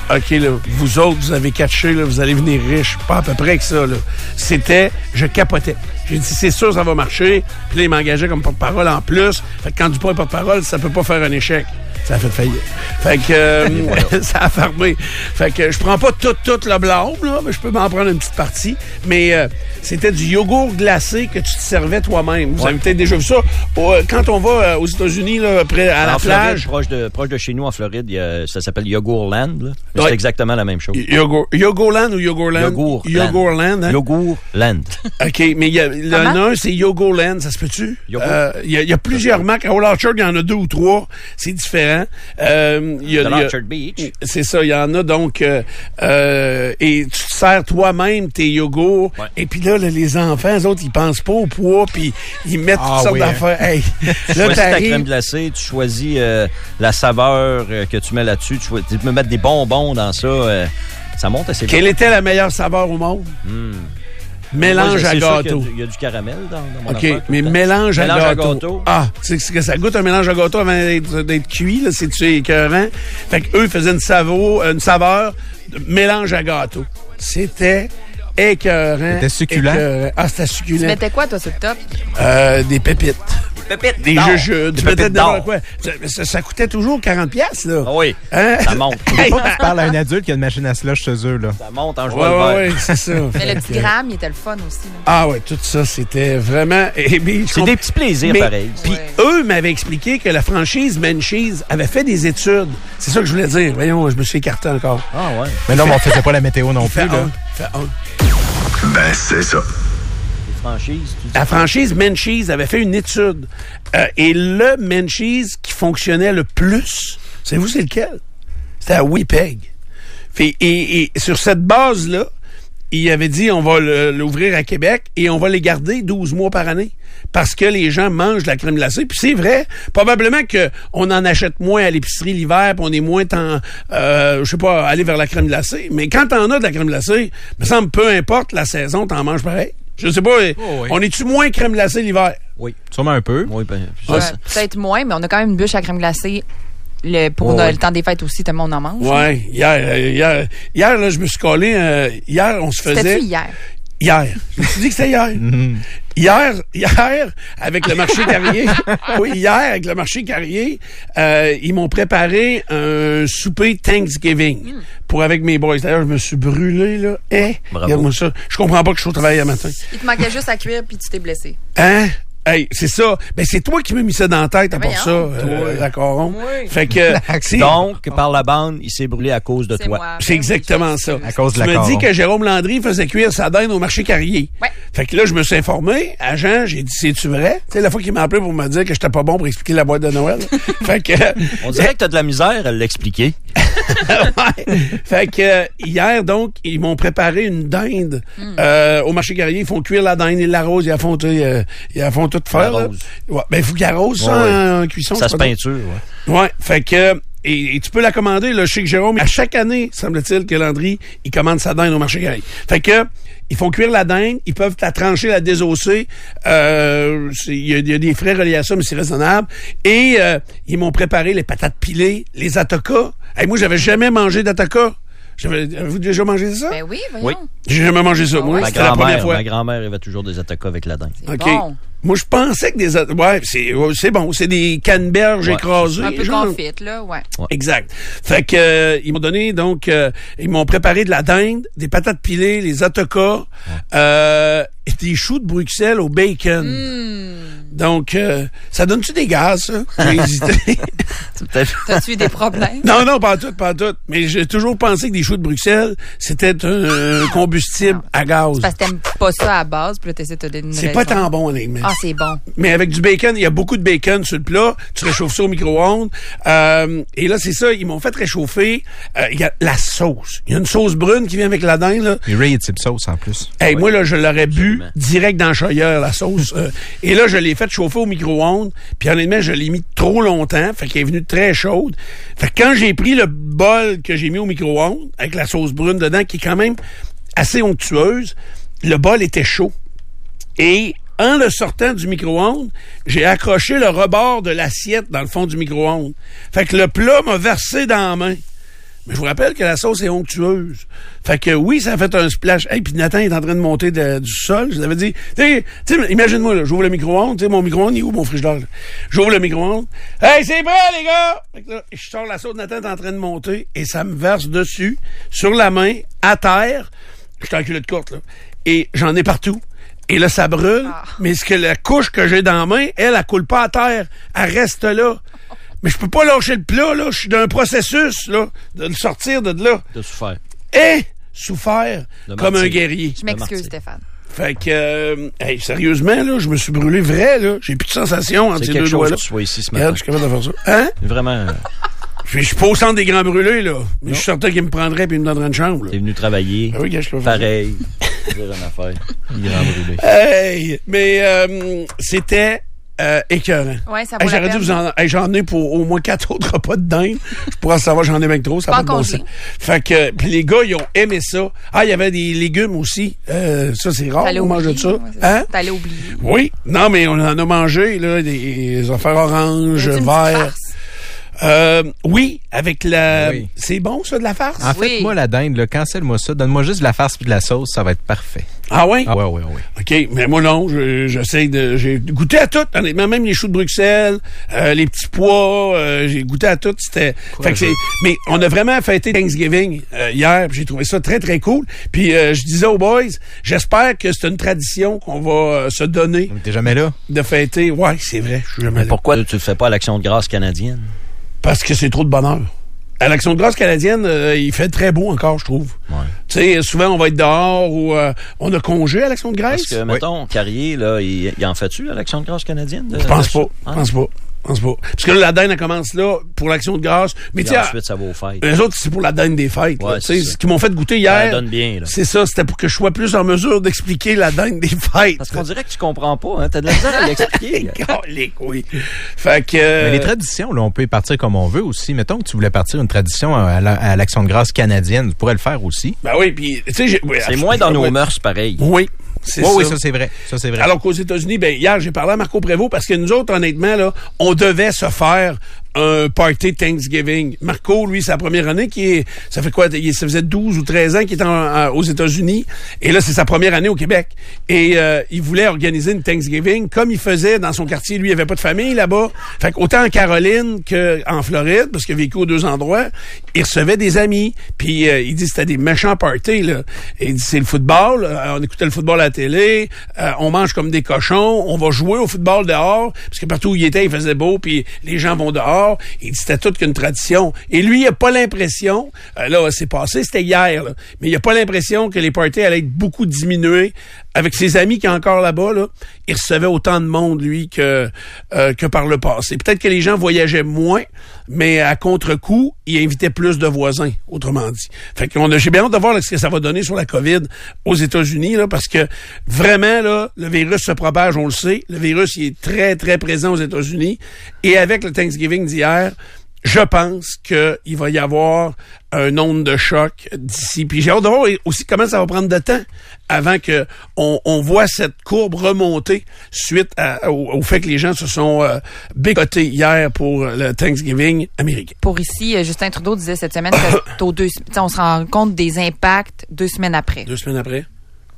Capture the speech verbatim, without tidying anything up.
OK, là, vous autres, vous avez catché, là, vous allez venir riches. Pas à peu près que ça, là. C'était, je capotais. J'ai dit, c'est sûr, ça va marcher. Puis là, il m'engageait comme porte-parole en plus. Fait que quand Dupont est porte-parole, ça peut pas faire un échec. Ça a fait faillite. Fait que euh, ça a fermé. Fait que je prends pas tout, tout le blâme, là, mais je peux m'en prendre une petite partie. Mais euh, c'était du yogourt glacé que tu te servais toi-même. Vous ouais. avez peut-être déjà vu ça. Euh, quand on va euh, aux États-Unis, là, près, à en la Floride, plage. Proche de, proche de chez nous, en Floride, il y a, ça s'appelle Yogurland. Là. Ouais. C'est exactement la même chose. Yogur, Yogurland ou Yogurland? Yogourland. Yogurland, hein? Yogurland. OK, mais il y a, le nom, c'est Yogurland, ça se peut-tu? Il euh, y, y a plusieurs marques. À Old Orchard, il y en a deux ou trois. C'est différent. Euh, y a, de y a, l'Orchard Beach. C'est ça, il y en a donc. Euh, euh, et tu te sers toi-même tes yogourts. Ouais. Et puis là, là, les enfants, eux autres, ils pensent pas au poids, puis ils mettent ah, toutes sortes oui, d'affaires. Hein. Hey, tu là, choisis ta crème glacée, tu choisis euh, la saveur euh, que tu mets là-dessus. Tu, tu peux mettre des bonbons dans ça. Euh, ça monte assez bien. Quelle était la meilleure saveur au monde? Mm. Mélange Moi, à gâteau. Il y, y a du caramel dans, dans mon OK, affaire, mais mélange, mélange à, à gâteau. gâteau. Ah, c'est que ça goûte un mélange à gâteau avant d'être, d'être cuit, là, c'est-tu écœurant? Fait qu'eux, ils faisaient une, savo, une saveur de mélange à gâteau. C'était écœurant. C'était succulent? Écœurant. Ah, c'était succulent. Tu mettais quoi, toi, sur le top? Euh, des pépites. Pépites des jeux, du pépites d'or. Quoi. Ça, ça, ça coûtait toujours quarante piastres, là. Ah oui, hein? Ça monte. Hey. Pas que tu parles à un adulte qui a une machine à slush chez eux, là. Ça monte en jouant ouais, le verre. Oui, c'est ça. Mais le petit gramme, il était le fun aussi. Là. Ah oui, tout ça, c'était vraiment... Eh bien, c'est des petits plaisirs, mais, pareil. Puis ouais. eux m'avaient expliqué que la franchise Menchie's avait fait des études. C'est ça que je voulais dire. Voyons, je me suis écarté encore. Ah ouais. Mais non, mais on faisait pas la météo non plus, là. Fait un. Ben, c'est ça. Franchise, tu dis la franchise Menchie's avait fait une étude. Euh, et le Menchie's qui fonctionnait le plus, savez-vous c'est lequel? C'était à Winnipeg. Fait, et, et sur cette base-là, il avait dit on va le, l'ouvrir à Québec et on va les garder douze mois par année. Parce que les gens mangent de la crème glacée. Puis c'est vrai, probablement que on en achète moins à l'épicerie l'hiver, puis on est moins temps, euh, je sais pas, aller vers la crème glacée. Mais quand t'en as de la crème glacée, me semble peu importe la saison, t'en manges pareil. Je sais pas, oh, oui. On est-tu moins crème glacée l'hiver? Oui, sûrement un peu. Oui, ben, ouais, peut-être moins, mais on a quand même une bûche à crème glacée. Le, pour oh, le, oui. le temps des fêtes aussi, tout le monde en mange. Oui, hier, hier, hier, là, je me suis collé. Euh, hier, on se faisait. C'était-tu hier? Hier. Je me suis dit que c'était hier. Mm-hmm. Hier, hier, avec le marché Carrier, oui, hier, avec le marché Carrier, euh, ils m'ont préparé un souper Thanksgiving mm. pour avec mes boys. D'ailleurs, je me suis brûlé, là. Eh, regarde-moi ça. Je comprends pas que je suis au travail à matin. Il te manquait juste à cuire, puis tu t'es blessé. Hein? Hey, c'est ça. Ben, c'est toi qui m'as mis ça dans la tête à part ça, euh, d'accord. Oui. Fait que, c'est... Donc, par la bande, il s'est brûlé à cause de c'est toi. Moi. C'est exactement ça. À cause de la Tu m'as dit que Jérôme Landry faisait cuire sa dinde au marché Carrier. Ouais. Fait que là, je me suis informé. À Jean, j'ai dit, c'est-tu vrai? Tu sais, la fois qu'il m'a appelé pour me dire que j'étais pas bon pour expliquer la boîte de Noël. Fait que... On dirait que t'as de la misère à l'expliquer. Ouais. Fait que euh, hier, donc, ils m'ont préparé une dinde mm. euh, au marché Carrier. Ils font cuire la dinde, ils l'arrosent, ils la font, euh, ils la font tout faire. Ouais, ben, il faut qu'ils arrosent ça ouais, en, en cuisson. Ça se peinture, ouais. Ouais, fait que... Et, et tu peux la commander, là, chez Jérôme. À chaque année, semble-t-il que Landry, il commande sa dinde au marché Carrier. Fait que... Ils font cuire la dinde, ils peuvent la trancher, la désosser. Euh, il y, y a des frais reliés à ça, mais c'est raisonnable. Et euh, ils m'ont préparé les patates pilées, les atokas. Hey, moi, j'avais jamais mangé d'atokas. J'avais, avez-vous déjà mangé ça? Ben oui, voyons. Oui. J'ai jamais mangé ça, moi. Ma C'était la première fois. Ma grand-mère avait toujours des atokas avec la dinde. C'est OK. Bon. Moi, je pensais que des... Ouais, c'est, c'est bon. C'est des canneberges ouais. écrasées. Un peu genre. confite, là, ouais. ouais. Exact. Fait que euh, ils m'ont donné, donc, euh, ils m'ont préparé de la dinde, des patates pilées, les atokas, ouais. euh, et des choux de Bruxelles au bacon. Mm. Donc, euh, ça donne-tu des gaz, ça? J'ai hésité. T'as-tu eu des problèmes? Non, non, pas tout, pas tout. Mais j'ai toujours pensé que des choux de Bruxelles, c'était un, un combustible non. à gaz. C'est parce que t'aimes pas ça à base, puis là, t'essaies de te donner une C'est raison. pas tant bon, honnêtement. Ah, c'est bon. Mais avec du bacon, il y a beaucoup de bacon sur le plat. Tu réchauffes ça au micro-ondes. Euh, et là, c'est ça, ils m'ont fait réchauffer. Euh, il y a la sauce. Il y a une sauce brune qui vient avec la dinde, là. Et Ray type sauce, en plus. Hey, ouais. moi, là, je l'aurais bu direct dans le chailleur, la sauce. euh, et là, je l'ai fait chauffer au micro-ondes. Puis honnêtement, je l'ai mis trop longtemps. Fait qu'elle est venue très chaude. Fait que quand j'ai pris le bol que j'ai mis au micro-ondes, avec la sauce brune dedans, qui est quand même assez onctueuse, le bol était chaud. Et en le sortant du micro-ondes, j'ai accroché le rebord de l'assiette dans le fond du micro-ondes. Fait que le plat m'a versé dans la main. Mais je vous rappelle que la sauce est onctueuse. Fait que oui, ça a fait un splash. Hey, puis Nathan est en train de monter de, du sol. Je l'avais dit, tu sais, imagine-moi, là, j'ouvre le micro-ondes, tu sais, mon micro-ondes, il est où, mon frigidaire? J'ouvre le micro-ondes. Hey, c'est prêt, les gars! Fait que là, je sors la sauce, Nathan est en train de monter, et ça me verse dessus, sur la main, à terre. Je suis en culotte courte, là. Et j'en ai partout. Et là, ça brûle. Ah. Mais ce que la couche que j'ai dans la main, elle, elle coule pas à terre. Elle reste là. Mais je peux pas lâcher le plat, là. Je suis dans un processus, là, de le sortir de là. De souffert. Et souffert de comme martyr. un guerrier. Je m'excuse, Stéphane. Fait que, euh, hey, sérieusement, là, je me suis brûlé vrai, là. J'ai plus de sensation entre ces deux doigts-là. C'est quelque chose que tu sois ici ce matin. Regarde, je suis capable de faire ça. Hein? Vraiment. Je suis pas au centre des grands brûlés, là. Mais je suis certain qu'il me prendrait et il me donnerait une chambre, là. T'es venu travailler. Ah oui, je peux pareil. Dire une affaire. Grand brûlé. Hey! Mais, euh, c'était, Euh, écœurant. Ouais, ça vaut hey, la j'aurais peine. dû vous en... hey, j'en ai pour au moins quatre autres repas de dinde. Je pourrais savoir, j'en ai bien trop, ça Pas n'a pas de bon congelé. sens. Fait que, puis les gars, ils ont aimé ça. Ah, il y avait des légumes aussi. Euh, ça, c'est rare, T'allais on mange de oublier, ça. ouais, c'est Hein? ça. T'allais oublier. Oui. Non, mais on en a mangé, là, des, des affaires oranges, Y a-t-il une petite verts. farce? Euh, oui, avec la... Oui. C'est bon, ça, de la farce? En fait, Oui. moi, la dinde, là, cancelle-moi ça. Donne-moi juste de la farce puis de la sauce, ça va être parfait. Ah oui? Ah ouais, ouais, ouais. OK, mais moi non, je- j'essaie de... J'ai goûté à tout, honnêtement, même les choux de Bruxelles, euh, les petits pois, euh, j'ai goûté à tout, c'était... Fait que c'est... Mais on a vraiment fêté Thanksgiving euh, hier, puis j'ai trouvé ça très, très cool. Puis euh, je disais aux boys, j'espère que c'est une tradition qu'on va euh, se donner Mais t'es jamais là? de fêter. Ouais, c'est vrai, je suis jamais là. Pourquoi tu le fais pas à l'Action de grâce canadienne? Parce que c'est trop de bonheur. À l'Action de grâce canadienne, euh, il fait très beau encore, je trouve. Ouais. Tu sais, souvent, on va être dehors ou euh, on a congé à l'Action de grâce. Parce que, mettons, Carrier, là, il, il en fait-tu à l'Action de grâce canadienne? de- Je pense de- pas. Je Hein? pense pas. Je pense pas. Parce que là, la dinde, elle commence là pour l'Action de grâce. Mais Puis tu sais, ensuite, ça va aux fêtes. eux autres, c'est pour la dinde des fêtes. là. Ouais, Tu sais, c'est ça. ce qu'ils m'ont fait goûter Ça hier, donne bien, là. c'est ça. C'était pour que je sois plus en mesure d'expliquer la dinde des fêtes. Parce qu'on dirait que tu comprends pas, hein? T'as de la misère à l'expliquer. Calique, oui. Fait que... euh, Mais les traditions, là, on peut y partir comme on veut aussi. Mettons que tu voulais partir une tradition à la- à l'Action de grâce canadienne, tu pourrais le faire aussi. Ben oui, puis... tu sais, j'ai- oui, C'est moins dans nos ouais. mœurs, pareil. Oui, c'est Oui, ça. oui, ça c'est vrai. Ça c'est vrai. Alors qu'aux États-Unis, ben hier, j'ai parlé à Marco Prévost parce que nous autres, honnêtement, là, on devait se faire un party Thanksgiving. Marco, lui, c'est la première année qui est... Ça fait quoi? il- Ça faisait douze ou treize ans qu'il était en- en- aux États-Unis. Et là, c'est sa première année au Québec. Et euh, il voulait organiser une Thanksgiving comme il faisait dans son quartier. Lui, il avait pas de famille là-bas. Fait qu'autant en Caroline qu'en Floride, parce qu'il a vécu aux deux endroits, il recevait des amis. Puis euh, il dit que c'était des méchants parties, là. Et il dit, c'est le football. euh, on écoutait le football à la télé. euh, on mange comme des cochons. On va jouer au football dehors. Parce que partout où il était, il faisait beau. Puis les gens vont dehors. Il dit, c'était toute qu'une tradition. Et lui, il a pas l'impression... euh, là, c'est passé, c'était hier, là, mais il a pas l'impression que les parties allaient être beaucoup diminuées. Avec ses amis qui est encore là-bas, là, il recevait autant de monde, lui, que, euh, que par le passé. Peut-être que les gens voyageaient moins, mais à contre-coup, il invitait plus de voisins, autrement dit. Fait qu'on a, j'ai bien hâte de voir là, ce que ça va donner sur la COVID aux États-Unis, là, parce que vraiment, là, le virus se propage, on le sait. Le virus, il est très, très présent aux États-Unis. Et avec le Thanksgiving d'hier, je pense qu'il va y avoir un onde de choc d'ici. Puis j'ai hâte de voir aussi comment ça va prendre de temps avant que on, on voit cette courbe remonter suite à- au, au fait que les gens se sont euh, bécotés hier pour le Thanksgiving américain. Pour ici, euh, Justin Trudeau disait cette semaine que c'est aux deux, tu sais, on se rend compte des impacts deux semaines après. Deux semaines après.